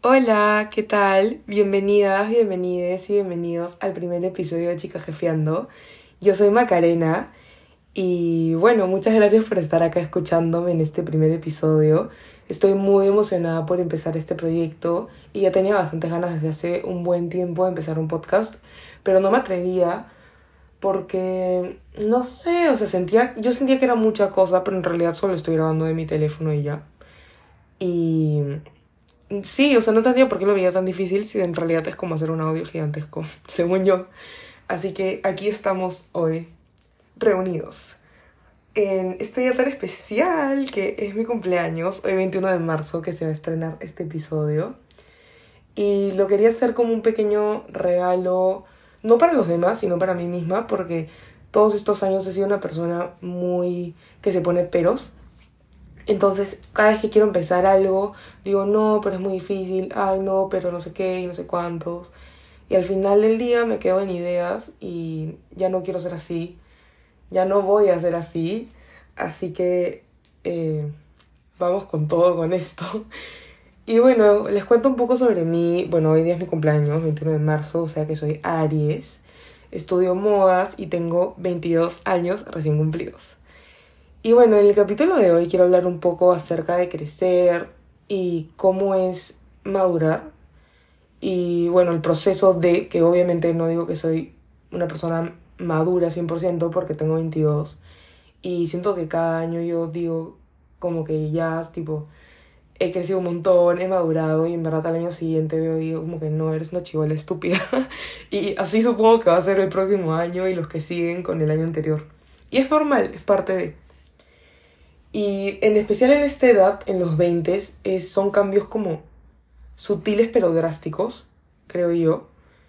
Hola, ¿qué tal? Bienvenidas, bienvenides y bienvenidos al primer episodio de Chica Jefeando. Yo soy Macarena y bueno, muchas gracias por estar acá escuchándome en este primer episodio. Estoy muy emocionada por empezar este proyecto y ya tenía bastantes ganas desde hace un buen tiempo de empezar un podcast, pero no me atrevía porque, no sé, o sea, yo sentía que era mucha cosa, pero en realidad solo estoy grabando de mi teléfono y ya. Y sí, o sea, no entendía por qué lo veía tan difícil si en realidad es como hacer un audio gigantesco, según yo. Así que aquí estamos hoy, reunidos, en este día tan especial que es mi cumpleaños, hoy 21 de marzo que se va a estrenar este episodio. Y lo quería hacer como un pequeño regalo, no para los demás, sino para mí misma, porque todos estos años he sido una persona muy que se pone peros. Entonces, cada vez que quiero empezar algo, digo, no, pero es muy difícil, ay, no, pero no sé qué y no sé cuántos. Y al final del día me quedo en ideas y ya no quiero ser así, ya no voy a ser así. Así que eh, vamos con todo con esto. Y bueno, les cuento un poco sobre mí. Bueno, hoy día es mi cumpleaños, 21 de marzo, o sea que soy Aries. Estudio modas y tengo 22 años recién cumplidos. Y bueno, en el capítulo de hoy quiero hablar un poco acerca de crecer y cómo es madurar. Y bueno, el proceso de, que obviamente no digo que soy una persona madura 100% porque tengo 22. Y siento que cada año yo digo como que ya, tipo, he crecido un montón, he madurado y en verdad al año siguiente veo y digo como que no, eres una chivola estúpida. Y así supongo que va a ser el próximo año y los que siguen con el año anterior. Y es normal, es parte de... Y en especial en esta edad, en los 20, son cambios como sutiles pero drásticos, creo yo,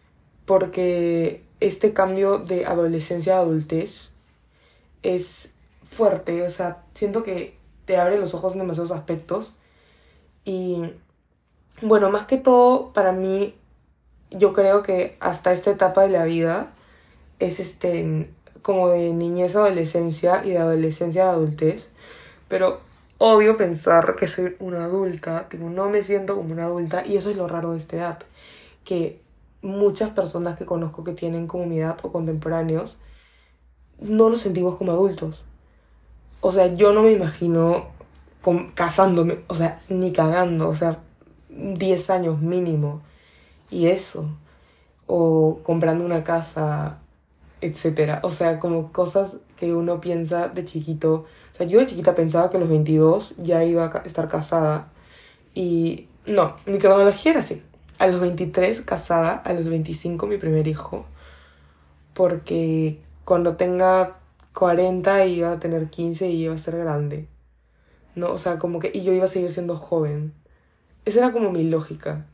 porque este cambio de adolescencia a adultez es fuerte, o sea, siento que te abre los ojos en demasiados aspectos y bueno, más que todo para mí, yo creo que hasta esta etapa de la vida es como de niñez a adolescencia y de adolescencia a adultez. Pero odio pensar que soy una adulta, tipo, no me siento como una adulta y eso es lo raro de esta edad, que muchas personas que conozco que tienen como mi edad o contemporáneos no nos sentimos como adultos. O sea, yo no me imagino casándome, o sea, ni cagando, o sea, 10 años mínimo y eso, o comprando una casa, etcétera. O sea, como cosas que uno piensa de chiquito. O sea, yo de chiquita pensaba que a los 22 ya iba a estar casada. Y no, mi cronología era así. A los 23 casada, a los 25 mi primer hijo. Porque cuando tenga 40 iba a tener 15 y iba a ser grande. ¿No? O sea, como que... Y yo iba a seguir siendo joven. Esa era como mi lógica.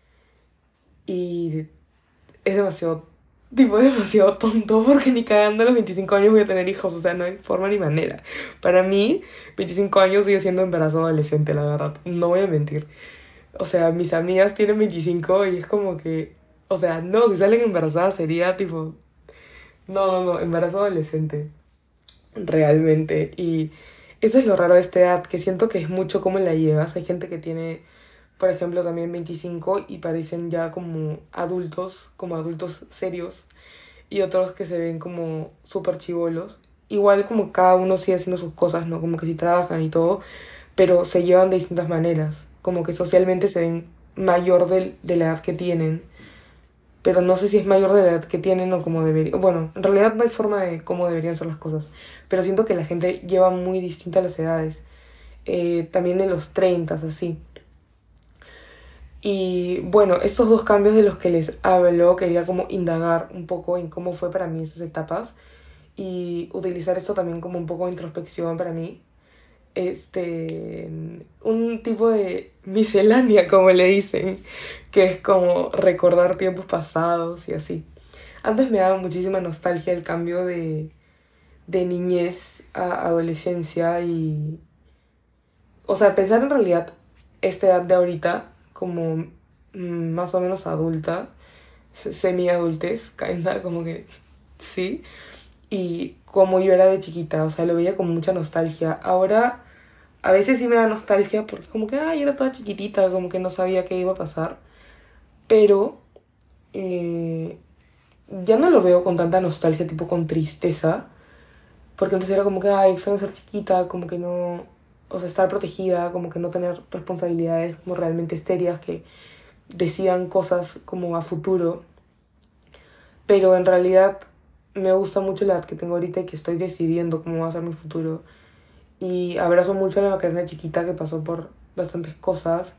Y es demasiado, tipo, es demasiado tonto porque ni cagando a los 25 años voy a tener hijos, o sea, no hay forma ni manera. Para mí, 25 años sigue siendo embarazo adolescente, la verdad, no voy a mentir. O sea, mis amigas tienen 25 y es como que, o sea, no, si salen embarazadas sería tipo, no, embarazo adolescente, realmente. Y eso es lo raro de esta edad, que siento que es mucho cómo la llevas. Hay gente que tiene, por ejemplo, también 25 y parecen ya como adultos serios, y otros que se ven como súper chivolos. Igual como cada uno sigue haciendo sus cosas, ¿no? Como que sí trabajan y todo, pero se llevan de distintas maneras. Como que socialmente se ven mayor de la edad que tienen, pero no sé si es mayor de la edad que tienen o como debería. Bueno, en realidad no hay forma de cómo deberían ser las cosas, pero siento que la gente lleva muy distintas las edades. También en los 30, así. Y bueno, estos dos cambios de los que les hablo, quería como indagar un poco en cómo fue para mí esas etapas y utilizar esto también como un poco de introspección para mí. Un tipo de miscelánea, como le dicen, que es como recordar tiempos pasados y así. Antes me daba muchísima nostalgia el cambio de niñez a adolescencia y... O sea, pensar en realidad esta edad de ahorita como más o menos adulta, semi-adultez, kinda, como que sí. Y como yo era de chiquita, o sea, lo veía con mucha nostalgia. Ahora a veces sí me da nostalgia porque como que, ay, era toda chiquitita, como que no sabía qué iba a pasar. Pero eh, ya no lo veo con tanta nostalgia, tipo con tristeza. Porque antes era como que, ay, extraño ser chiquita, como que no, o sea, estar protegida, como que no tener responsabilidades como realmente serias que decidan cosas como a futuro. Pero en realidad me gusta mucho la edad que tengo ahorita y que estoy decidiendo cómo va a ser mi futuro. Y abrazo mucho a la Macarena chiquita que pasó por bastantes cosas.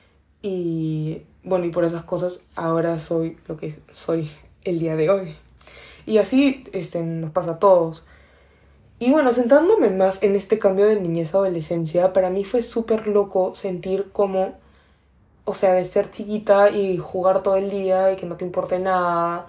Y bueno, y por esas cosas ahora soy lo que soy el día de hoy. Y así nos pasa a todos. Y bueno, centrándome más en este cambio de niñez a adolescencia, para mí fue súper loco sentir como, o sea, de ser chiquita y jugar todo el día y que no te importe nada,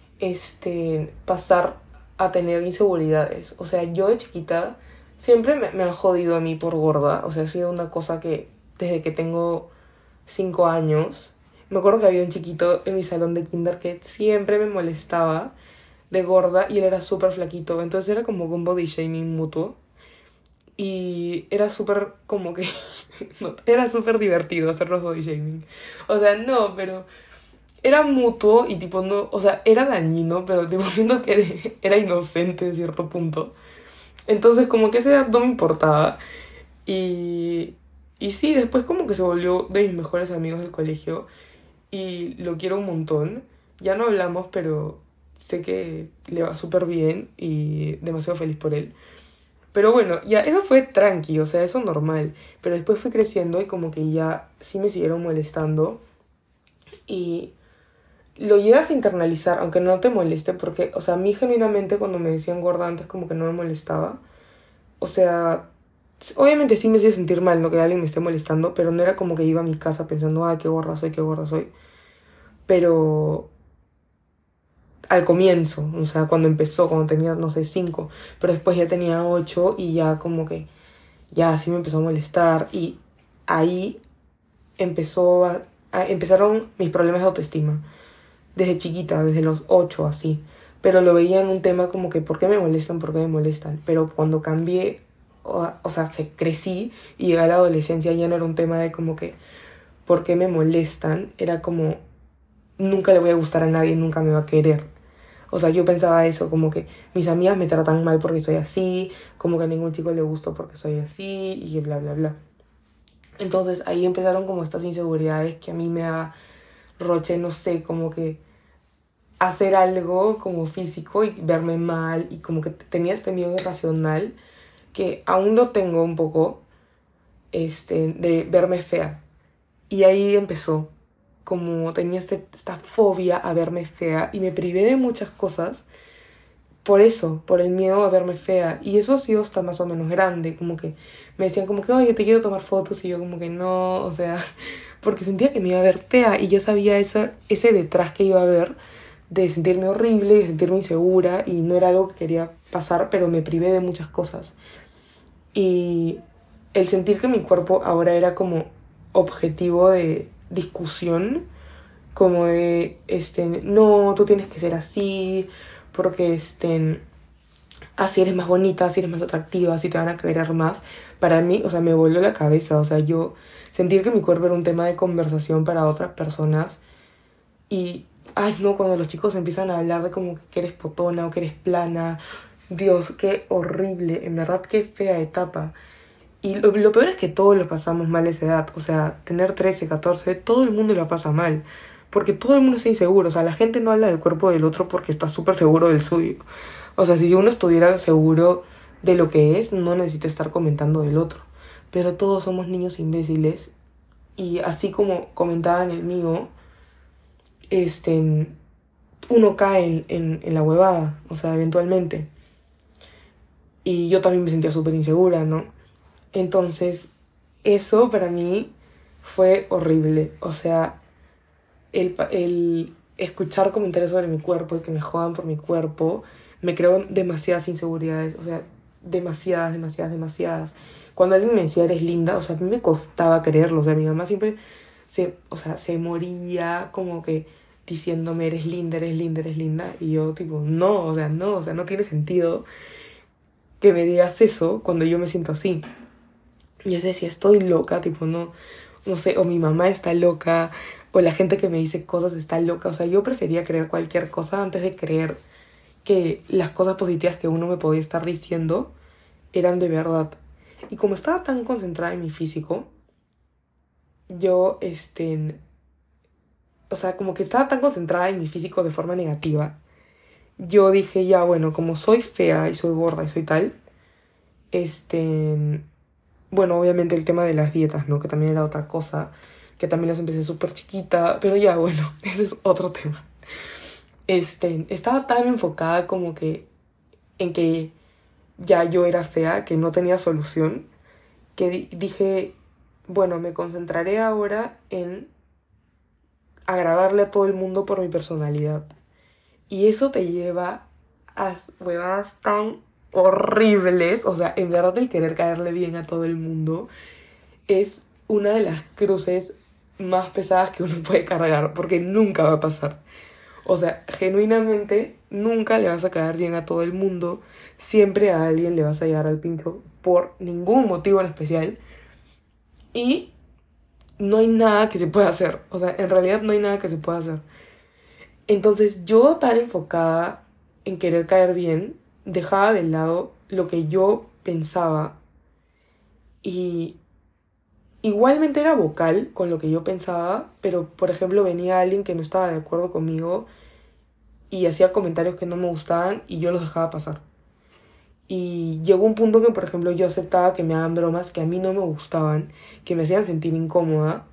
pasar a tener inseguridades. O sea, yo de chiquita siempre me han jodido a mí por gorda. O sea, ha sido una cosa que desde que tengo 5 años, me acuerdo que había un chiquito en mi salón de kinder que siempre me molestaba de gorda y él era súper flaquito. Entonces era como un body shaming mutuo. Y era súper como que... no, era súper divertido hacernos body shaming. O sea, no, pero era mutuo y tipo no... O sea, era dañino, pero tipo siento que era inocente en cierto punto. Entonces como que esa edad no me importaba. Y... Y sí, después como que se volvió de mis mejores amigos del colegio. Y lo quiero un montón. Ya no hablamos, pero sé que le va súper bien y demasiado feliz por él. Pero bueno, ya eso fue tranqui, o sea, eso normal. Pero después fui creciendo y como que ya sí me siguieron molestando. Y lo llegas a internalizar, aunque no te moleste, porque, o sea, a mí genuinamente cuando me decían gorda antes como que no me molestaba. O sea, obviamente sí me hacía sentir mal, ¿no? Que alguien me esté molestando, pero no era como que iba a mi casa pensando, ay, qué gorda soy, qué gorda soy. Pero al comienzo, o sea, cuando empezó, cuando tenía, no sé, 5, pero después ya tenía 8 y ya como que ya sí me empezó a molestar y ahí empezaron mis problemas de autoestima, desde chiquita, desde los 8 así, pero lo veía en un tema como que ¿por qué me molestan? ¿Por qué me molestan? Pero cuando cambié, o sea, crecí y llegué a la adolescencia ya no era un tema de como que ¿por qué me molestan? Era como nunca le voy a gustar a nadie, nunca me va a querer. O sea, yo pensaba eso, como que mis amigas me tratan mal porque soy así, como que a ningún chico le gusto porque soy así, y bla, bla, bla. Entonces ahí empezaron como estas inseguridades que a mí me da roche, no sé, como que hacer algo como físico y verme mal, y como que tenía este miedo irracional, que aún lo tengo un poco, de verme fea. Y ahí empezó, como tenía esta fobia a verme fea y me privé de muchas cosas por eso, por el miedo a verme fea. Y eso ha sido hasta más o menos grande, como que me decían como que, oye, te quiero tomar fotos y yo como que no, o sea, porque sentía que me iba a ver fea y yo sabía ese detrás que iba a haber de sentirme horrible, de sentirme insegura y no era algo que quería pasar, pero me privé de muchas cosas. Y el sentir que mi cuerpo ahora era como objetivo de discusión, como de, no, tú tienes que ser así, porque, así eres más bonita, así eres más atractiva, así te van a querer más. Para mí, o sea, me voló la cabeza, o sea, yo sentir que mi cuerpo era un tema de conversación para otras personas y, ay, no, cuando los chicos empiezan a hablar de como que eres potona o que eres plana, Dios, qué horrible, en verdad, qué fea etapa. Y lo peor es que todos lo pasamos mal a esa edad. O sea, tener 13, 14, todo el mundo lo pasa mal. Porque todo el mundo está inseguro. O sea, la gente no habla del cuerpo del otro porque está súper seguro del suyo. O sea, si uno estuviera seguro de lo que es, no necesita estar comentando del otro. Pero todos somos niños imbéciles. Y así como comentaban el mío, uno cae en la huevada. O sea, eventualmente. Y yo también me sentía súper insegura, ¿no? Entonces, eso para mí fue horrible. O sea, el escuchar comentarios sobre mi cuerpo y que me jodan por mi cuerpo me creó demasiadas inseguridades. O sea, demasiadas, demasiadas, demasiadas. Cuando alguien me decía eres linda, o sea, a mí me costaba creerlo. O sea, mi mamá siempre se moría como que diciéndome eres linda, eres linda, eres linda. Y yo tipo, no, o sea, no tiene sentido que me digas eso cuando yo me siento así. Y yo decía, estoy loca, tipo, no sé, o mi mamá está loca, o la gente que me dice cosas está loca. O sea, yo prefería creer cualquier cosa antes de creer que las cosas positivas que uno me podía estar diciendo eran de verdad. Y como estaba tan concentrada en mi físico, yo, o sea, como que estaba tan concentrada en mi físico de forma negativa, yo dije, ya, bueno, como soy fea y soy gorda y soy tal, este, bueno, obviamente el tema de las dietas, ¿no? Que también era otra cosa, que también las empecé súper chiquita, pero ya, bueno, ese es otro tema. Estaba tan enfocada como que en que ya yo era fea, que no tenía solución, que dije, bueno, me concentraré ahora en agradarle a todo el mundo por mi personalidad. Y eso te lleva a huevadas tan horribles. O sea, en verdad el querer caerle bien a todo el mundo es una de las cruces más pesadas que uno puede cargar, porque nunca va a pasar. O sea, genuinamente nunca le vas a caer bien a todo el mundo. Siempre a alguien le vas a llegar al pincho por ningún motivo en especial. Y no hay nada que se pueda hacer. O sea, en realidad no hay nada que se pueda hacer. Entonces yo tan enfocada en querer caer bien, dejaba de lado lo que yo pensaba y igualmente era vocal con lo que yo pensaba, pero por ejemplo venía alguien que no estaba de acuerdo conmigo y hacía comentarios que no me gustaban y yo los dejaba pasar. Y llegó un punto que, por ejemplo, yo aceptaba que me hagan bromas que a mí no me gustaban, que me hacían sentir incómoda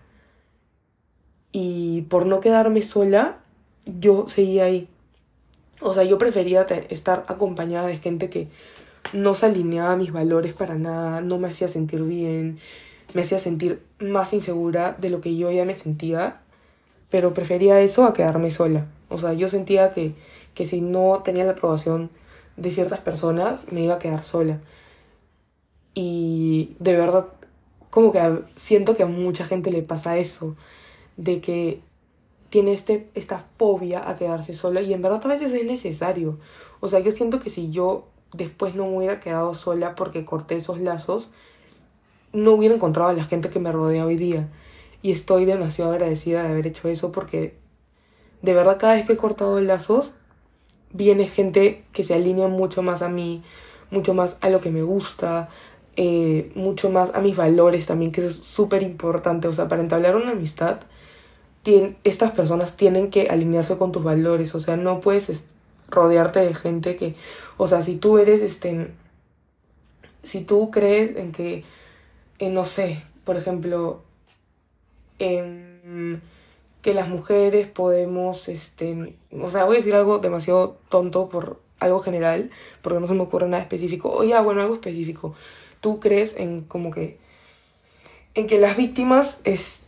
y por no quedarme sola, yo seguía ahí. O sea, yo prefería estar acompañada de gente que no se alineaba a mis valores para nada, no me hacía sentir bien, me hacía sentir más insegura de lo que yo ya me sentía, pero prefería eso a quedarme sola. O sea, yo sentía que si no tenía la aprobación de ciertas personas, me iba a quedar sola. Y de verdad, como que siento que a mucha gente le pasa eso, de que tiene esta fobia a quedarse sola y en verdad a veces es necesario. O sea, yo siento que si yo después no me hubiera quedado sola porque corté esos lazos, no hubiera encontrado a la gente que me rodea hoy día. Y estoy demasiado agradecida de haber hecho eso porque de verdad cada vez que he cortado lazos, viene gente que se alinea mucho más a mí, mucho más a lo que me gusta, mucho más a mis valores también, que eso es súper importante. O sea, para entablar una amistad, estas personas tienen que alinearse con tus valores. O sea, no puedes rodearte de gente que, o sea, si tú eres, si tú crees en que, no sé, por ejemplo, en que las mujeres podemos, o sea, voy a decir algo demasiado tonto por algo general, porque no se me ocurre nada específico, o ya, bueno, algo específico. Tú crees en como que, en que las víctimas,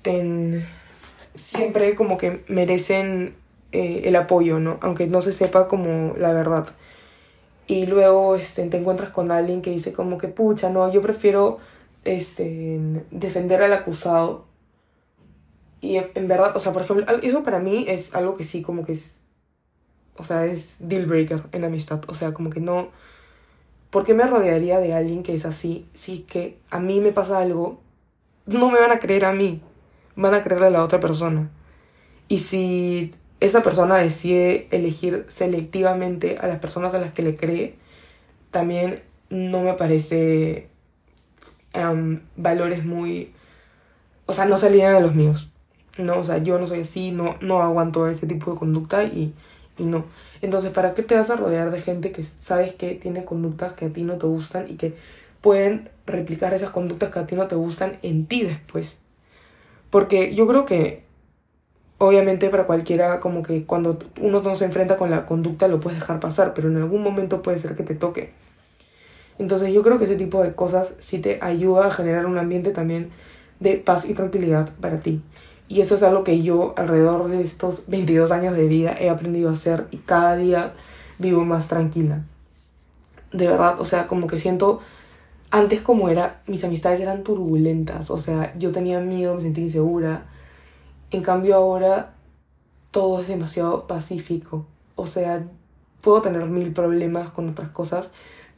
siempre como que merecen el apoyo, ¿no? Aunque no se sepa como la verdad. Y luego te encuentras con alguien que dice como que, pucha, no, yo prefiero defender al acusado. Y en verdad, o sea, por ejemplo, eso para mí es algo que sí, como que es, o sea, es deal breaker en amistad. O sea, como que no, ¿por qué me rodearía de alguien que es así? Si que a mí me pasa algo, no me van a creer a mí, van a creerle a la otra persona. Y si esa persona decide elegir selectivamente a las personas a las que le cree, también no me parece valores muy... O sea, no se alinean a los míos. No, o sea, yo no soy así, no aguanto ese tipo de conducta y no. Entonces, ¿para qué te vas a rodear de gente que sabes que tiene conductas que a ti no te gustan y que pueden replicar esas conductas que a ti no te gustan en ti después? Porque yo creo que obviamente para cualquiera, como que cuando uno no se enfrenta con la conducta lo puedes dejar pasar, pero en algún momento puede ser que te toque. Entonces yo creo que ese tipo de cosas sí te ayuda a generar un ambiente también de paz y tranquilidad para ti. Y eso es algo que yo alrededor de estos 22 años de vida he aprendido a hacer y cada día vivo más tranquila. De verdad, o sea, como que siento, antes como era, mis amistades eran turbulentas, o sea, yo tenía miedo, me sentía insegura. En cambio ahora todo es demasiado pacífico. O sea, puedo tener mil problemas con otras cosas,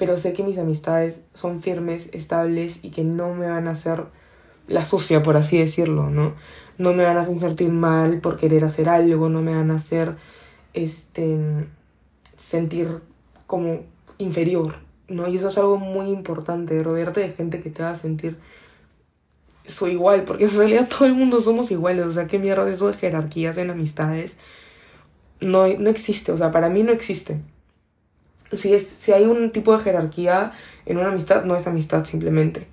pero sé que mis amistades son firmes, estables y que no me van a hacer la sucia, por así decirlo, ¿no? No me van a hacer sentir mal por querer hacer algo, no me van a hacer este, sentir como inferior, ¿no? Y eso es algo muy importante, rodearte de gente que te haga sentir soy igual, porque en realidad todo el mundo somos iguales, o sea, qué mierda eso de jerarquías en amistades, no existe, o sea, para mí no existe. Si hay un tipo de jerarquía en una amistad, no es amistad simplemente.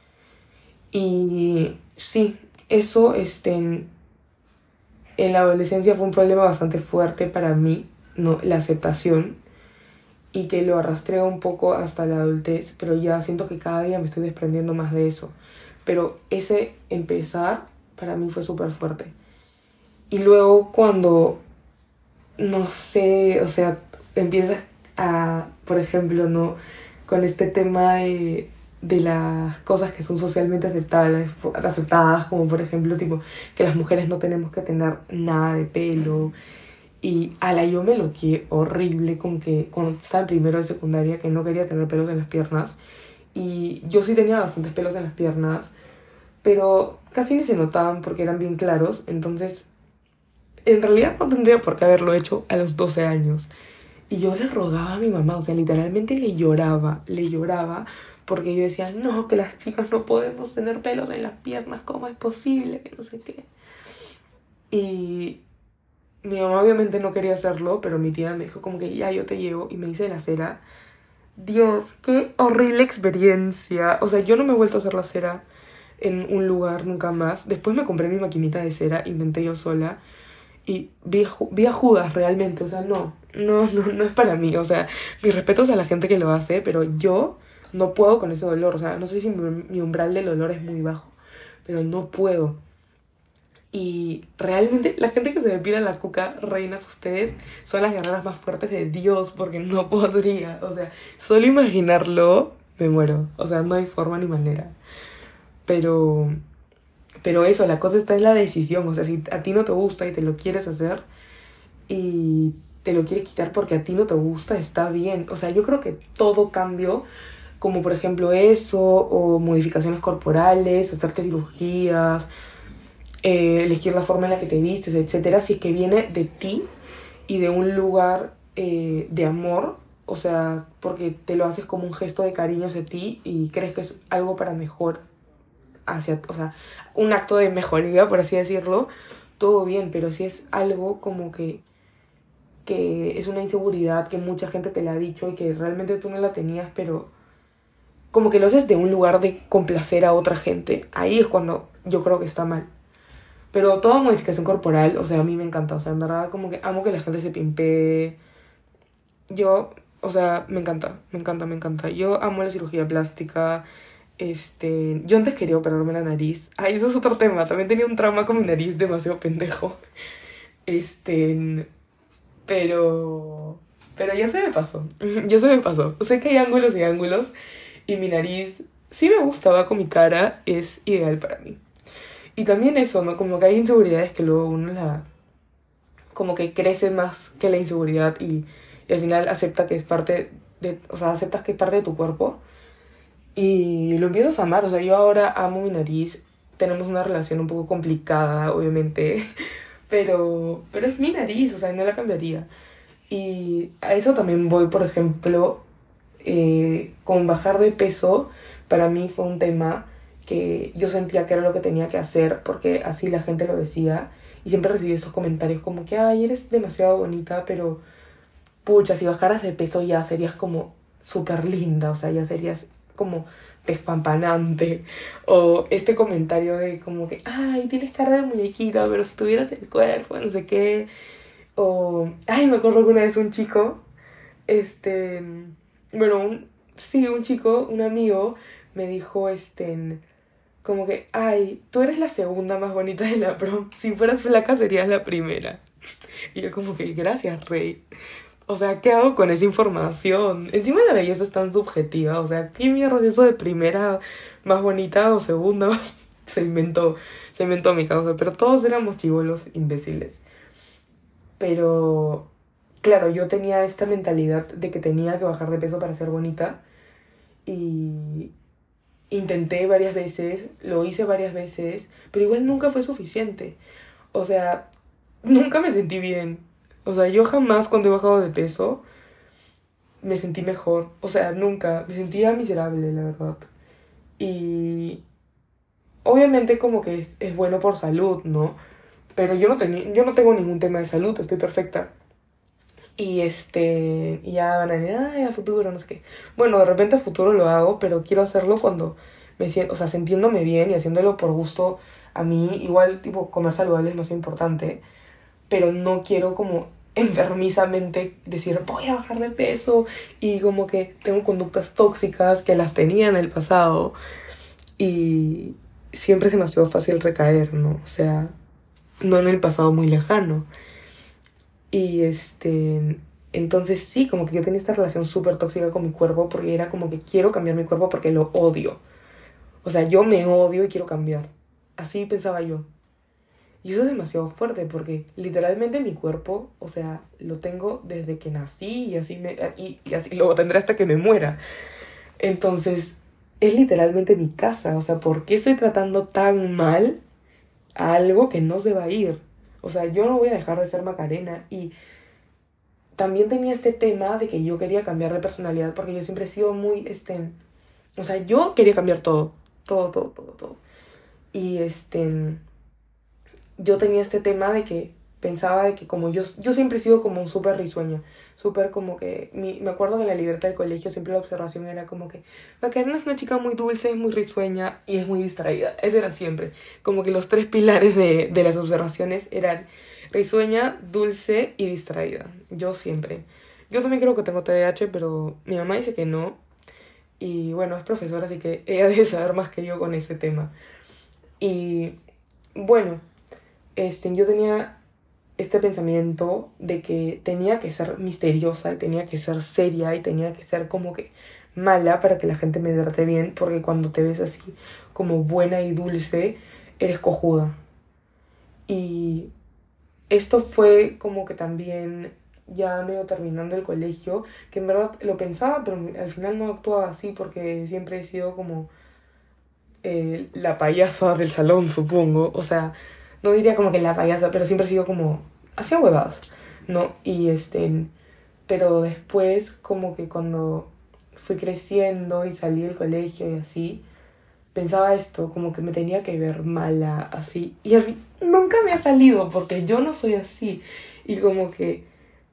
Y sí, eso en la adolescencia fue un problema bastante fuerte para mí, ¿no? La aceptación, y que lo arrastré un poco hasta la adultez, pero ya siento que cada día me estoy desprendiendo más de eso. Pero ese empezar para mí fue súper fuerte. Y luego cuando, no sé, o sea, empiezas a, por ejemplo, ¿no? Con este tema de las cosas que son socialmente aceptadas, como por ejemplo, tipo, que las mujeres no tenemos que tener nada de pelo. Y ala, yo me loqué horrible con que cuando estaba en primero de secundaria que no quería tener pelos en las piernas. Y yo sí tenía bastantes pelos en las piernas, pero casi ni se notaban porque eran bien claros. Entonces, en realidad no tendría por qué haberlo hecho a los 12 años. Y yo le rogaba a mi mamá, o sea, literalmente le lloraba, porque yo decía, no, que las chicas no podemos tener pelos en las piernas, ¿cómo es posible? Que no sé qué. Y mi mamá obviamente no quería hacerlo, pero mi tía me dijo como que ya yo te llevo y me hice la cera. Dios, qué horrible experiencia. O sea, yo no me he vuelto a hacer la cera en un lugar nunca más. Después me compré mi maquinita de cera, intenté yo sola y vi a Judas realmente. O sea, no es para mí. O sea, mis respetos a la gente que lo hace, pero yo no puedo con ese dolor. O sea, no sé si mi umbral del dolor es muy bajo, pero no puedo. Y realmente la gente que se depila la cuca, reinas ustedes, son las guerreras más fuertes de Dios, porque no podría. O sea, solo imaginarlo, me muero. O sea, no hay forma ni manera. Pero, pero eso, la cosa está en la decisión. O sea, si a ti no te gusta y te lo quieres hacer y te lo quieres quitar porque a ti no te gusta, está bien. O sea, yo creo que todo cambio, como por ejemplo eso, o modificaciones corporales, hacerte cirugías, elegir la forma en la que te vistes, etcétera, si es que viene de ti y de un lugar de amor, o sea, porque te lo haces como un gesto de cariño hacia ti y crees que es algo para mejor o sea, un acto de mejoría, por así decirlo, todo bien, pero si es algo como que es una inseguridad que mucha gente te la ha dicho y que realmente tú no la tenías, pero como que lo haces de un lugar de complacer a otra gente, ahí es cuando yo creo que está mal. Pero toda modificación corporal, o sea, a mí me encanta. O sea, en verdad, como que amo que la gente se pimpee. Yo, o sea, me encanta, me encanta, me encanta. Yo amo la cirugía plástica. Yo antes quería operarme la nariz. Ay, eso es otro tema. También tenía un trauma con mi nariz demasiado pendejo. Este, pero ya se me pasó. Ya se me pasó. Sé que hay ángulos y ángulos. Y mi nariz, sí me gustaba con mi cara, es ideal para mí. Y también eso, ¿no? Como que hay inseguridades que luego uno como que crece más que la inseguridad y al final acepta que es parte o sea, aceptas que es parte de tu cuerpo y lo empiezas a amar. O sea, yo ahora amo mi nariz. Tenemos una relación un poco complicada, obviamente, pero es mi nariz, o sea, no la cambiaría. Y a eso también voy, por ejemplo, con bajar de peso, para mí fue un tema que yo sentía que era lo que tenía que hacer porque así la gente lo decía y siempre recibí estos comentarios como que, ay, eres demasiado bonita, pero pucha, si bajaras de peso ya serías como súper linda, o sea, ya serías como despampanante. O este comentario de como que, ay, tienes cara de muñequita, pero si tuvieras el cuerpo, no sé qué. O, ay, me acuerdo que una vez un chico, este, bueno, sí, un chico, un amigo, me dijo, como que, ay, tú eres la segunda más bonita de la prom. Si fueras flaca serías la primera. Y yo como que, gracias, rey. O sea, ¿qué hago con esa información? Encima la belleza es tan subjetiva. O sea, ¿qué mierda es eso de primera más bonita o segunda? Se inventó mi causa. Pero todos éramos chibolos imbéciles. Pero, claro, yo tenía esta mentalidad de que tenía que bajar de peso para ser bonita. y intenté varias veces, lo hice varias veces, pero igual nunca fue suficiente. O sea, nunca me sentí bien. O sea, yo jamás cuando he bajado de peso me sentí mejor. O sea, nunca. Me sentía miserable, la verdad. Y obviamente como que es bueno por salud, ¿no? Pero yo no tengo ningún tema de salud, estoy perfecta. Y ya van a decir, ay, a futuro, no sé qué. Bueno, de repente a futuro lo hago, pero quiero hacerlo cuando me siento, o sea, sintiéndome bien y haciéndolo por gusto a mí. Igual, tipo, comer saludable es más importante, pero no quiero como enfermizamente decir, voy a bajar de peso y como que tengo conductas tóxicas que las tenía en el pasado y siempre es demasiado fácil recaer, ¿no? O sea, no en el pasado muy lejano. Y entonces sí, como que yo tenía esta relación súper tóxica con mi cuerpo porque era como que quiero cambiar mi cuerpo porque lo odio. O sea, yo me odio y quiero cambiar. Así pensaba yo. Y eso es demasiado fuerte porque literalmente mi cuerpo, o sea, lo tengo desde que nací y así lo tendré hasta que me muera. Entonces, es literalmente mi casa. O sea, ¿por qué estoy tratando tan mal a algo que no se va a ir? O sea, yo no voy a dejar de ser Macarena. Y también tenía este tema de que yo quería cambiar de personalidad porque yo siempre he sido muy, o sea, yo quería cambiar todo, todo, todo, todo, todo. Y yo tenía este tema de que pensaba de que como yo siempre he sido como súper risueña, súper como que, me acuerdo que en la libertad del colegio siempre la observación era como que Macarena es una chica muy dulce, es muy risueña y es muy distraída. Eso era siempre, como que los tres pilares de las observaciones eran risueña, dulce y distraída. Yo siempre. Yo también creo que tengo TDAH, pero mi mamá dice que no. Y bueno, es profesora, así que ella debe saber más que yo con ese tema. Y bueno, yo tenía este pensamiento de que tenía que ser misteriosa y tenía que ser seria y tenía que ser como que mala para que la gente me trate bien, porque cuando te ves así como buena y dulce, eres cojuda. Y esto fue como que también ya medio terminando el colegio, que en verdad lo pensaba, pero al final no actuaba así porque siempre he sido como la payasa del salón, supongo. O sea, no diría como que la payasa, pero siempre he sido como, hacía huevadas, ¿no? Pero después como que cuando fui creciendo y salí del colegio y así, pensaba esto, como que me tenía que ver mala, así. Y así, nunca me ha salido porque yo no soy así. Y como que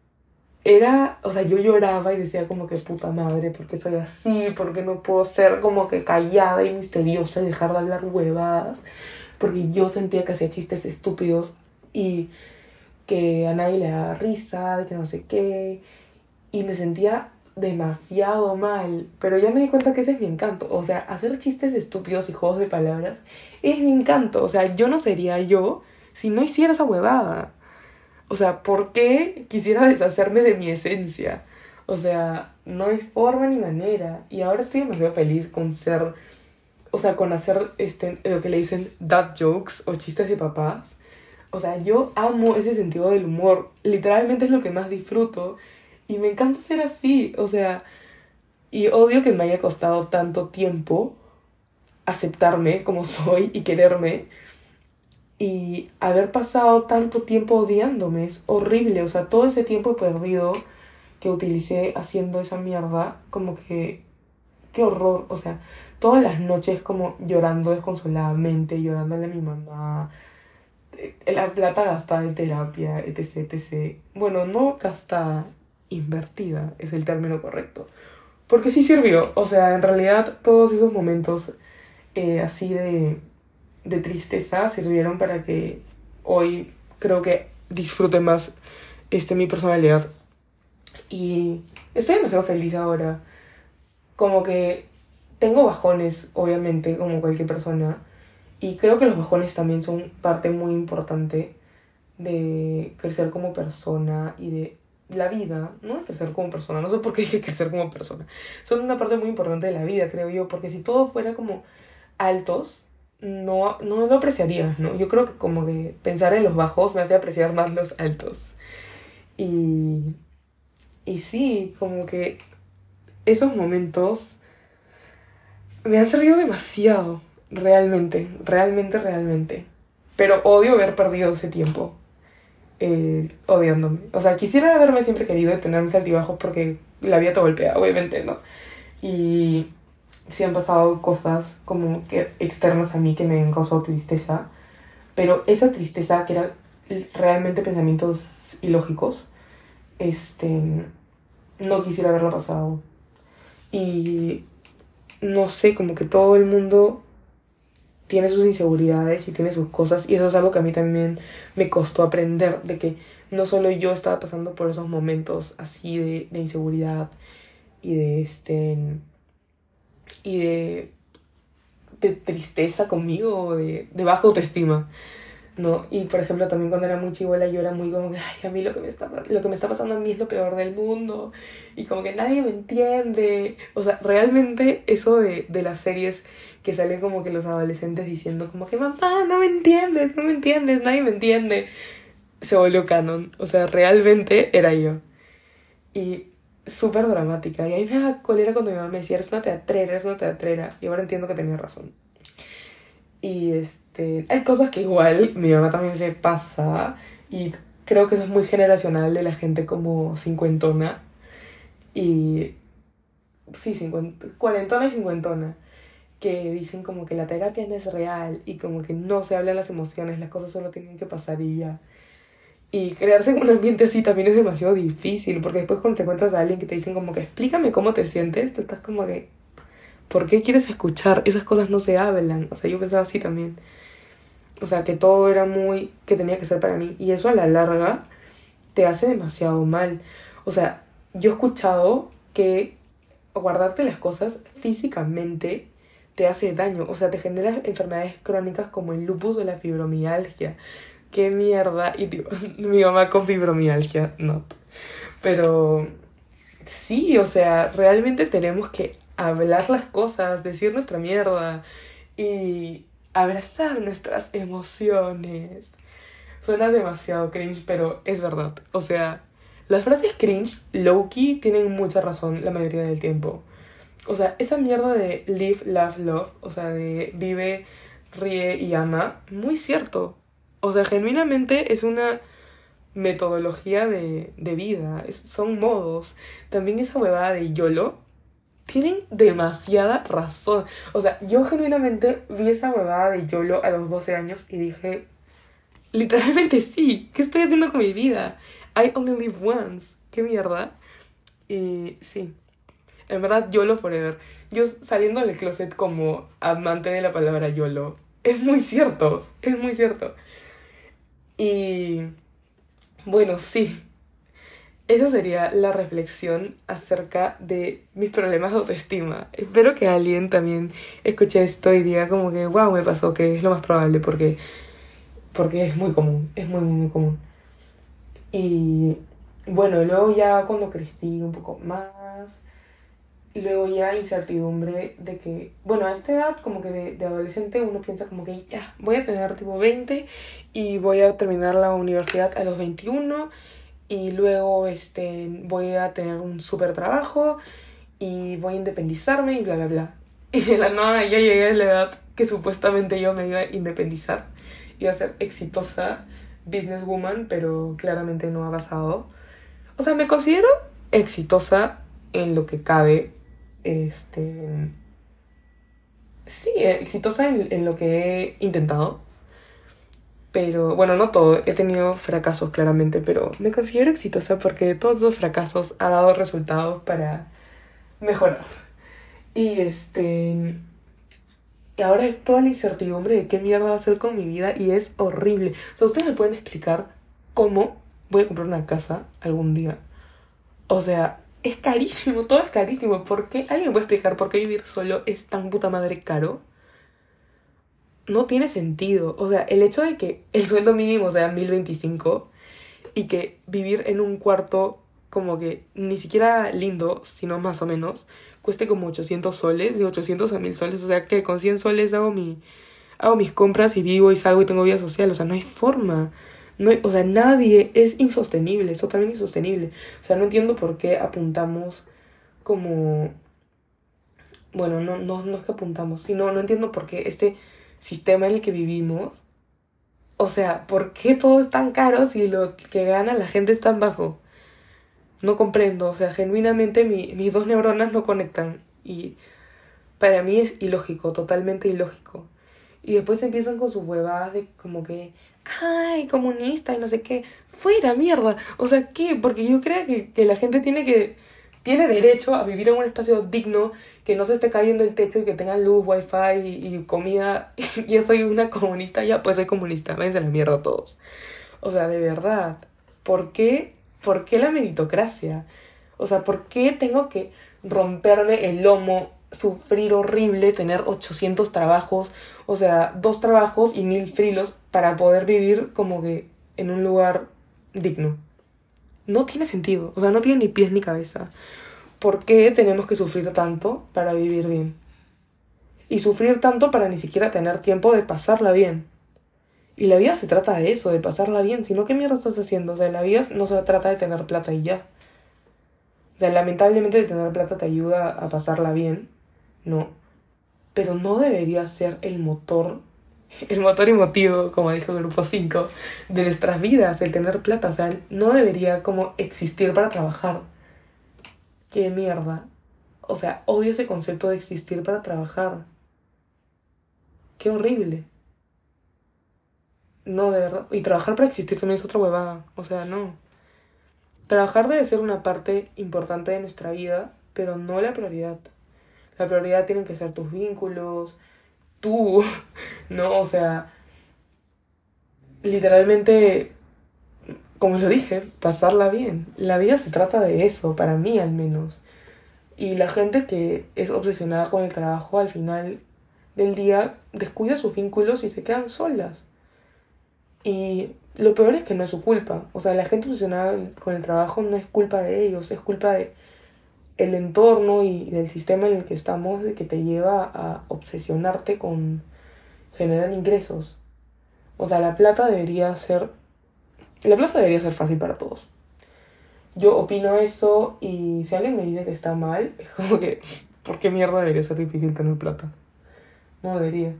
era, o sea, yo lloraba y decía como que puta madre, ¿por qué soy así? ¿Por qué no puedo ser como que callada y misteriosa y dejar de hablar huevadas? Porque yo sentía que hacía chistes estúpidos y que a nadie le daba risa, y que no sé qué. Y me sentía demasiado mal, pero ya me di cuenta que ese es mi encanto. O sea, hacer chistes estúpidos y juegos de palabras es mi encanto. O sea, yo no sería yo si no hiciera esa huevada. O sea, ¿por qué quisiera deshacerme de mi esencia? O sea, no hay forma ni manera. Y ahora estoy demasiado feliz con ser, o sea, con hacer lo que le dicen dad jokes o chistes de papás. O sea, yo amo ese sentido del humor. Literalmente es lo que más disfruto. Y me encanta ser así. O sea, y odio que me haya costado tanto tiempo aceptarme como soy y quererme. Y haber pasado tanto tiempo odiándome es horrible. O sea, todo ese tiempo perdido que utilicé haciendo esa mierda, como que, qué horror. O sea, todas las noches como llorando desconsoladamente, llorándole a mi mamá, la plata gastada en terapia, etc, etc. Bueno, no gastada, invertida es el término correcto. Porque sí sirvió. O sea, en realidad todos esos momentos así de tristeza sirvieron para que hoy creo que disfrute más mi personalidad. Y estoy demasiado feliz ahora. Como que tengo bajones, obviamente, como cualquier persona. Y creo que los bajones también son parte muy importante de crecer como persona y de la vida, no de crecer como persona, no sé por qué dije crecer como persona. Son una parte muy importante de la vida, creo yo, porque si todo fuera como altos, no lo apreciarías, ¿no? Yo creo que como que pensar en los bajos me hace apreciar más los altos. Y, y sí, como que esos momentos me han servido demasiado, realmente, realmente. Pero odio haber perdido ese tiempo odiándome. O sea, quisiera haberme siempre querido y tener mis altibajos porque la vida te golpea, obviamente, ¿no? Y sí han pasado cosas como que externas a mí que me han causado tristeza, pero esa tristeza que era realmente pensamientos ilógicos, no quisiera haberla pasado. Y no sé, como que todo el mundo tiene sus inseguridades y tiene sus cosas, y eso es algo que a mí también me costó aprender, de que no solo yo estaba pasando por esos momentos así de inseguridad y y de tristeza conmigo, de baja autoestima, ¿no? Y por ejemplo también cuando era muy chivola yo era muy como que, ay, a mí lo que me está pasando a mí es lo peor del mundo y como que nadie me entiende. O sea, realmente eso de las series que salen como que los adolescentes diciendo como que mamá, no me entiendes, nadie me entiende, se volvió canon. O sea, realmente era yo. Y súper dramática. Y ahí me daba cólera cuando mi mamá me decía, eres una teatrera. Y ahora entiendo que tenía razón. Y hay cosas que igual mi mamá también se pasa. Y creo que eso es muy generacional de la gente como cincuentona. Y sí, cuarentona y cincuentona. Que dicen como que la terapia no es real. Y como que no se hablan las emociones. Las cosas solo tienen que pasar y ya. Y crearse en un ambiente así también es demasiado difícil. Porque después cuando te encuentras a alguien que te dicen como que explícame cómo te sientes. Tú estás como que, ¿por qué quieres escuchar? Esas cosas no se hablan. O sea, yo pensaba así también. O sea, que todo era que tenía que ser para mí. Y eso a la larga te hace demasiado mal. O sea, yo he escuchado que guardarte las cosas físicamente te hace daño. O sea, te genera enfermedades crónicas como el lupus o la fibromialgia. Qué mierda. Y tío, mi mamá con fibromialgia, no. Pero sí, o sea, realmente tenemos que hablar las cosas, decir nuestra mierda y abrazar nuestras emociones. Suena demasiado cringe, pero es verdad. O sea, las frases cringe, low-key, tienen mucha razón la mayoría del tiempo. O sea, esa mierda de live, laugh, love, o sea, de vive, ríe y ama, muy cierto. O sea, genuinamente es una metodología de vida, son modos. También esa huevada de YOLO, tienen demasiada razón. O sea, yo genuinamente vi esa huevada de YOLO a los 12 años y dije, literalmente sí, ¿qué estoy haciendo con mi vida? I only live once, qué mierda. Y sí, en verdad YOLO forever. Yo saliendo del closet como amante de la palabra YOLO, es muy cierto, es muy cierto. Y bueno, sí, esa sería la reflexión acerca de mis problemas de autoestima. Espero que alguien también escuche esto y diga como que, wow, me pasó, que es lo más probable porque es muy común, es muy, muy común. Y bueno, luego ya cuando crecí un poco más, luego ya incertidumbre de que, bueno, a esta edad como que de adolescente uno piensa como que ya, voy a tener tipo 20 y voy a terminar la universidad a los 21 y luego voy a tener un súper trabajo y voy a independizarme y bla, bla, bla. Y de la nada ya llegué a la edad que supuestamente yo me iba a independizar. Iba a ser exitosa businesswoman, pero claramente no ha pasado. O sea, me considero exitosa en lo que cabe. Sí, exitosa en lo que he intentado. Pero, bueno, no todo. He tenido fracasos, claramente, pero me considero exitosa porque de todos esos fracasos ha dado resultados para mejorar. Y y ahora es toda la incertidumbre de qué mierda va a hacer con mi vida y es horrible. O sea, ¿ustedes me pueden explicar cómo voy a comprar una casa algún día? O sea, es carísimo, todo es carísimo. ¿Por qué? ¿Alguien me puede explicar por qué vivir solo es tan puta madre caro? No tiene sentido. O sea, el hecho de que el sueldo mínimo sea 1025 y que vivir en un cuarto como que ni siquiera lindo, sino más o menos, cueste como 800 soles, de 800 a 1000 soles, o sea que con 100 soles hago mis compras y vivo y salgo y tengo vida social, o sea, no hay forma. No hay, o sea, nadie, es insostenible, es totalmente insostenible. O sea, no entiendo por qué apuntamos como bueno, no es que apuntamos, sino no entiendo por qué este sistema en el que vivimos, o sea, ¿por qué todo es tan caro si lo que gana la gente es tan bajo? No comprendo, o sea, genuinamente mis dos neuronas no conectan y para mí es ilógico, totalmente ilógico. Y después empiezan con sus huevadas de como que, ay, comunista y no sé qué. Fuera, mierda. O sea, ¿qué? Porque yo creo que la gente tiene derecho a vivir en un espacio digno, que no se esté cayendo el techo y que tengan luz, wifi y comida. Yo soy una comunista, ya pues soy comunista. Váyanse a la mierda todos. O sea, de verdad. ¿Por qué? ¿Por qué la meritocracia? O sea, ¿por qué tengo que romperme el lomo, sufrir horrible, tener 800 trabajos, o sea, 2 trabajos y 1000 frilos para poder vivir como que en un lugar digno? No tiene sentido, o sea, no tiene ni pies ni cabeza. ¿Por qué tenemos que sufrir tanto para vivir bien? Y sufrir tanto para ni siquiera tener tiempo de pasarla bien. Y la vida se trata de eso, de pasarla bien. Si no, ¿qué mierda estás haciendo? O sea, la vida no se trata de tener plata y ya. O sea, lamentablemente tener plata te ayuda a pasarla bien, ¿no? Pero no debería ser el motor y motivo, como dijo el Grupo 5 de nuestras vidas, el tener plata. O sea, no debería como existir para trabajar. ¡Qué mierda! O sea, odio ese concepto de existir para trabajar. ¡Qué horrible! No, de verdad. Y trabajar para existir también es otra huevada. O sea, no. Trabajar debe ser una parte importante de nuestra vida, pero no la prioridad. La prioridad tienen que ser tus vínculos, tú, ¿no? O sea, literalmente, como lo dije, pasarla bien. La vida se trata de eso, para mí al menos. Y la gente que es obsesionada con el trabajo al final del día descuida sus vínculos y se quedan solas. Y lo peor es que no es su culpa. O sea, la gente obsesionada con el trabajo no es culpa de ellos, es culpa de el entorno y del sistema en el que estamos, de que te lleva a obsesionarte con generar ingresos. O sea, la plata debería ser fácil para todos. Yo opino eso y si alguien me dice que está mal, es como que, ¿por qué mierda debería ser difícil tener plata? No debería.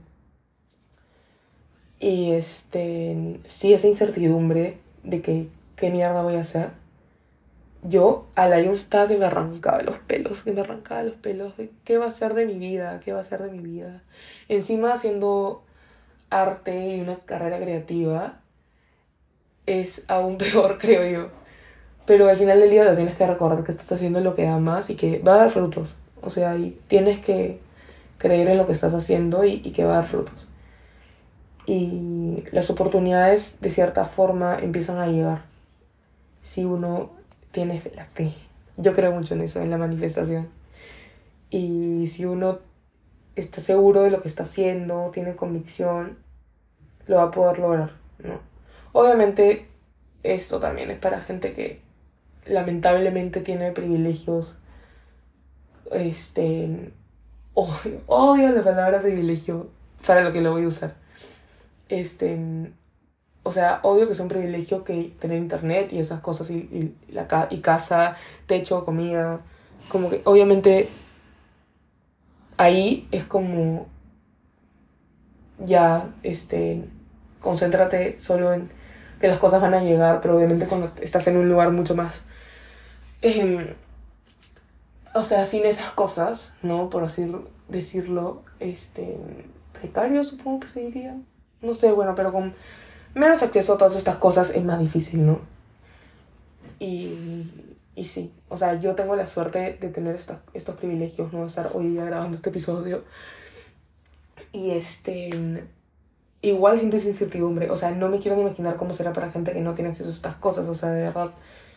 Y sí, esa incertidumbre de que, ¿qué mierda voy a hacer? Yo a la yo estaba que me arrancaba los pelos, que me arrancaba los pelos de qué va a ser de mi vida, qué va a ser de mi vida. Encima haciendo arte y una carrera creativa es aún peor, creo yo. Pero al final del día te tienes que recordar que estás haciendo lo que amas y que va a dar frutos. O sea, y tienes que creer en lo que estás haciendo y que va a dar frutos. Y las oportunidades de cierta forma empiezan a llegar si uno tiene la fe. Yo creo mucho en eso, en la manifestación. Y si uno está seguro de lo que está haciendo, tiene convicción, lo va a poder lograr, ¿no? Obviamente esto también es para gente que lamentablemente tiene privilegios. este Odio la palabra privilegio para lo que lo voy a usar. este o sea, odio que sea un privilegio que tener internet y esas cosas y casa, techo, comida. Como que obviamente ahí es como ya, concéntrate solo en que las cosas van a llegar, pero obviamente cuando estás en un lugar mucho más, em, o sea, sin esas cosas, ¿no? Por así decirlo, precario supongo que se diría. No sé, bueno, pero con menos acceso a todas estas cosas es más difícil, ¿no? Y sí, o sea, yo tengo la suerte de tener estos privilegios, ¿no? De estar hoy día grabando este episodio. Y igual sientes incertidumbre, o sea, no me quiero ni imaginar cómo será para gente que no tiene acceso a estas cosas, o sea, de verdad,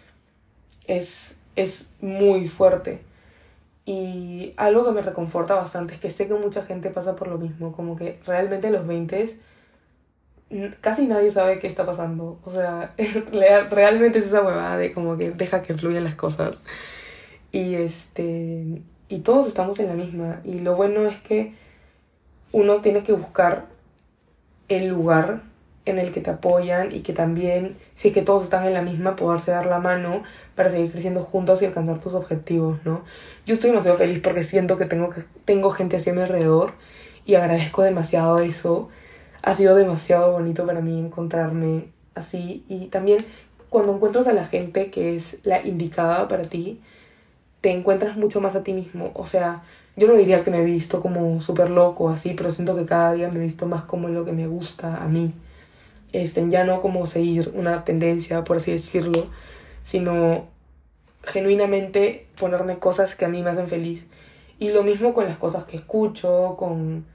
es muy fuerte. Y algo que me reconforta bastante es que sé que mucha gente pasa por lo mismo, como que realmente a los 20 casi nadie sabe qué está pasando. O sea, realmente es esa huevada de como que deja que fluyan las cosas. Y y todos estamos en la misma. Y lo bueno es que uno tiene que buscar el lugar en el que te apoyan y que también, si es que todos están en la misma, poderse dar la mano para seguir creciendo juntos y alcanzar tus objetivos, ¿no? Yo estoy demasiado feliz porque siento que tengo gente así a mi alrededor y agradezco demasiado eso. Ha sido demasiado bonito para mí encontrarme así, y también cuando encuentras a la gente que es la indicada para ti, te encuentras mucho más a ti mismo. O sea, yo no diría que me he visto como súper loco así, pero siento que cada día me he visto más como lo que me gusta a mí. Ya no como seguir una tendencia, por así decirlo, sino genuinamente ponerme cosas que a mí me hacen feliz. Y lo mismo con las cosas que escucho, con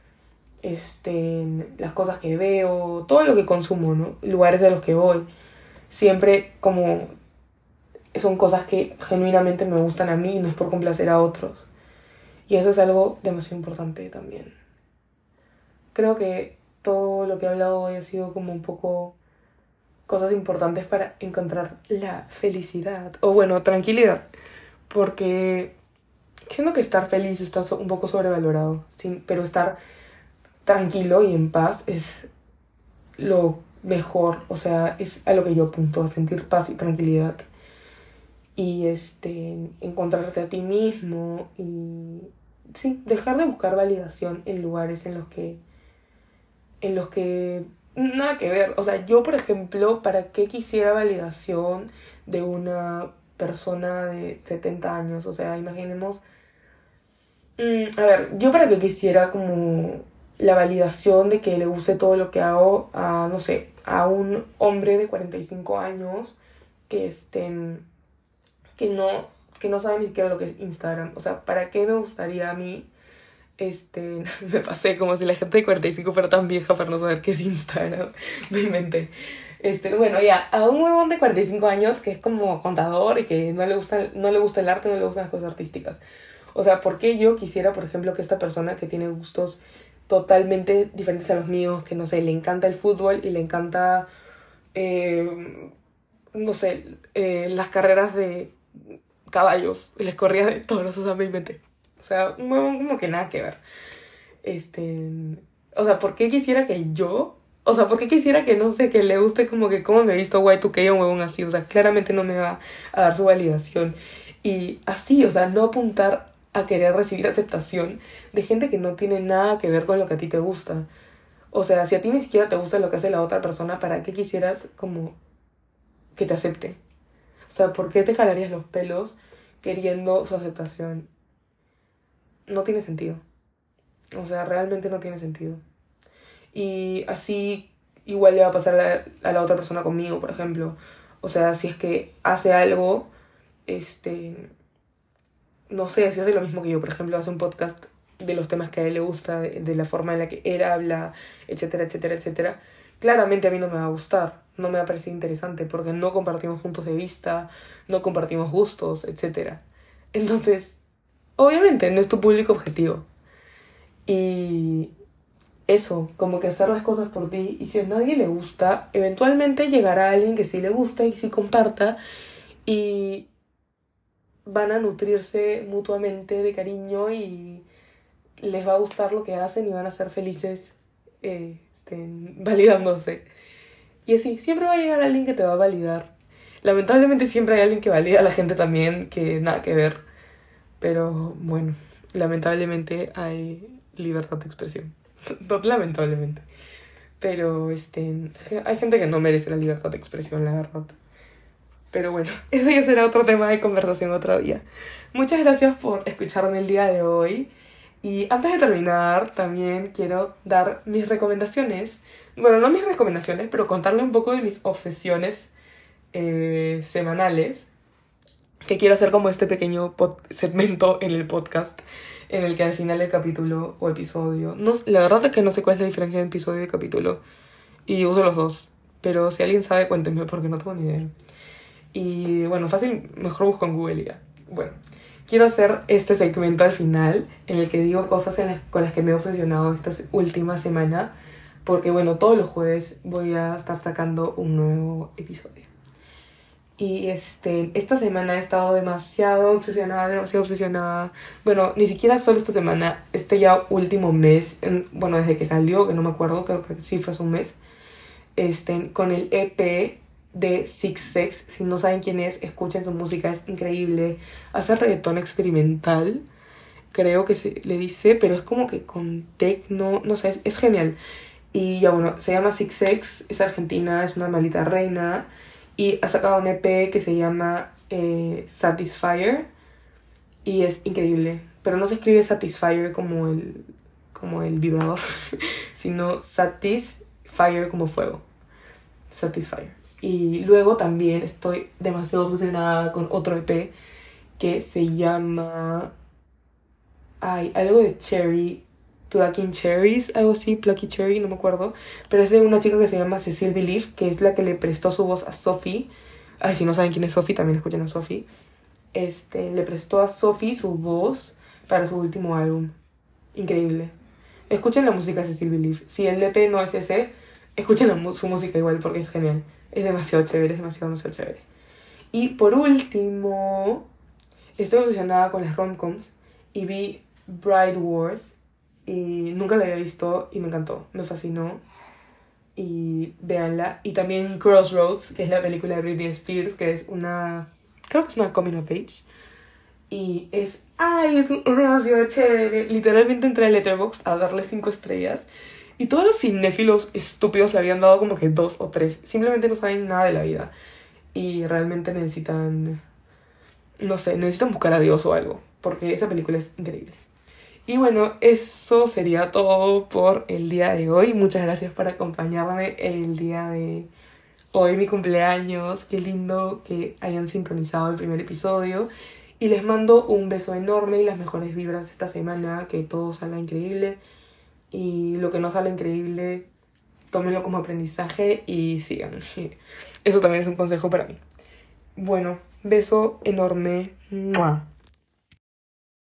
las cosas que veo, todo lo que consumo, ¿no? Lugares a los que voy. Siempre como son cosas que genuinamente me gustan a mí y no es por complacer a otros. Y eso es algo demasiado importante también. Creo que todo lo que he hablado hoy ha sido como un poco cosas importantes para encontrar la felicidad. O bueno, tranquilidad. Porque siento que estar feliz está un poco sobrevalorado. ¿Sí? Pero estar tranquilo y en paz es lo mejor. O sea, es a lo que yo apunto, a sentir paz y tranquilidad. Y encontrarte a ti mismo y sí, dejar de buscar validación en lugares en los que nada que ver. O sea, yo por ejemplo, ¿para qué quisiera validación de una persona de 70 años? O sea, imaginemos, a ver, yo para qué quisiera como la validación de que le guste todo lo que hago a, no sé, a un hombre de 45 años que que no, que no sabe ni siquiera lo que es Instagram. O sea, ¿para qué me gustaría a mí? Me pasé como si la gente de 45 fuera tan vieja para no saber qué es Instagram. Me inventé. Bueno, ya, a un huevón de 45 años que es como contador y que no le gusta el arte, no le gustan las cosas artísticas. O sea, ¿por qué yo quisiera, por ejemplo, que esta persona que tiene gustos totalmente diferentes a los míos, que no sé, le encanta el fútbol y le encanta, no sé, las carreras de caballos, les corría de toros, o sea, me inventé. O sea, un huevón como que nada que ver. Este, o sea, ¿por qué quisiera que yo? O sea, ¿por qué quisiera que, no sé, que le guste como que cómo me he visto Y2K, un huevón así? O sea, claramente no me va a dar su validación. Y así, o sea, no apuntar a querer recibir aceptación de gente que no tiene nada que ver con lo que a ti te gusta. O sea, si a ti ni siquiera te gusta lo que hace la otra persona, ¿para qué quisieras como que te acepte? O sea, ¿por qué te jalarías los pelos queriendo su aceptación? No tiene sentido. O sea, realmente no tiene sentido. Y así igual le va a pasar a la otra persona conmigo, por ejemplo. O sea, si es que hace algo, no sé, si hace lo mismo que yo, por ejemplo, hace un podcast de los temas que a él le gusta, de la forma en la que él habla, etcétera, etcétera, etcétera, claramente a mí no me va a gustar, no me va a parecer interesante, porque no compartimos puntos de vista, no compartimos gustos, etcétera. Entonces, obviamente no es tu público objetivo. Y eso, como que hacer las cosas por ti, y si a nadie le gusta, eventualmente llegará alguien que sí le gusta y sí comparta, y van a nutrirse mutuamente de cariño y les va a gustar lo que hacen y van a ser felices validándose. Y así, siempre va a llegar alguien que te va a validar. Lamentablemente siempre hay alguien que valida a la gente también, que nada que ver. Pero bueno, lamentablemente hay libertad de expresión. No, lamentablemente. Pero hay gente que no merece la libertad de expresión, la verdad. Pero bueno, ese ya será otro tema de conversación otro día. Muchas gracias por escucharme el día de hoy. Y antes de terminar, también quiero dar mis recomendaciones. Bueno, no mis recomendaciones, pero contarle un poco de mis obsesiones semanales. Que quiero hacer como este pequeño segmento en el podcast, en el que al final del capítulo o episodio... No, la verdad es que no sé cuál es la diferencia de episodio y capítulo. Y uso los dos. Pero si alguien sabe, cuéntenme porque no tengo ni idea. Y bueno, fácil, mejor busco en Google y ya. Bueno, quiero hacer este segmento al final, en el que digo cosas con las que me he obsesionado esta última semana, porque bueno, todos los jueves voy a estar sacando un nuevo episodio. Y esta semana he estado demasiado obsesionada. Bueno, ni siquiera solo esta semana, este ya último mes, bueno, desde que salió, que no me acuerdo, creo que sí fue hace un mes. con el EP de Six Sex. Si no saben quién es, escuchen su música, es increíble. Hace reggaetón experimental, creo que se le dice, pero es como que con techno, no sé, es genial. Y ya bueno, se llama Six Sex, es argentina, es una maldita reina. Y ha sacado un EP que se llama Satisfyer. Y es increíble. Pero no se escribe Satisfyer como el vibrador, sino Satisfyer como fuego. Satisfyer. Y luego también estoy demasiado obsesionada con otro EP que se llama... Ay, algo de Cherry, Plucking Cherries, algo así, Plucky Cherry, no me acuerdo. Pero es de una chica que se llama Cecile Belief, que es la que le prestó su voz a Sophie. Ay, si no saben quién es Sophie, también escuchen a Sophie. Le prestó a Sophie su voz para su último álbum. Increíble. Escuchen la música de Cecile Belief. Si el EP no es ese, escuchen su música igual porque es genial. Es demasiado chévere, es demasiado chévere. Y por último, estoy obsesionada con las romcoms y vi Bride Wars y nunca la había visto y me encantó, me fascinó. Y véanla. Y también Crossroads, que es la película de Britney Spears, que es creo que es una coming of age. Y es demasiado chévere. Literalmente entré a Letterboxd a darle 5 estrellas. Y todos los cinéfilos estúpidos le habían dado como que 2 o 3. Simplemente no saben nada de la vida. Y realmente necesitan... No sé, necesitan buscar a Dios o algo. Porque esa película es increíble. Y bueno, eso sería todo por el día de hoy. Muchas gracias por acompañarme el día de hoy, mi cumpleaños. Qué lindo que hayan sintonizado el primer episodio. Y les mando un beso enorme y las mejores vibras esta semana. Que todo salga increíble. Y lo que no sale increíble, tómenlo como aprendizaje y sigan. Eso también es un consejo para mí. Bueno, beso enorme. ¡Mua!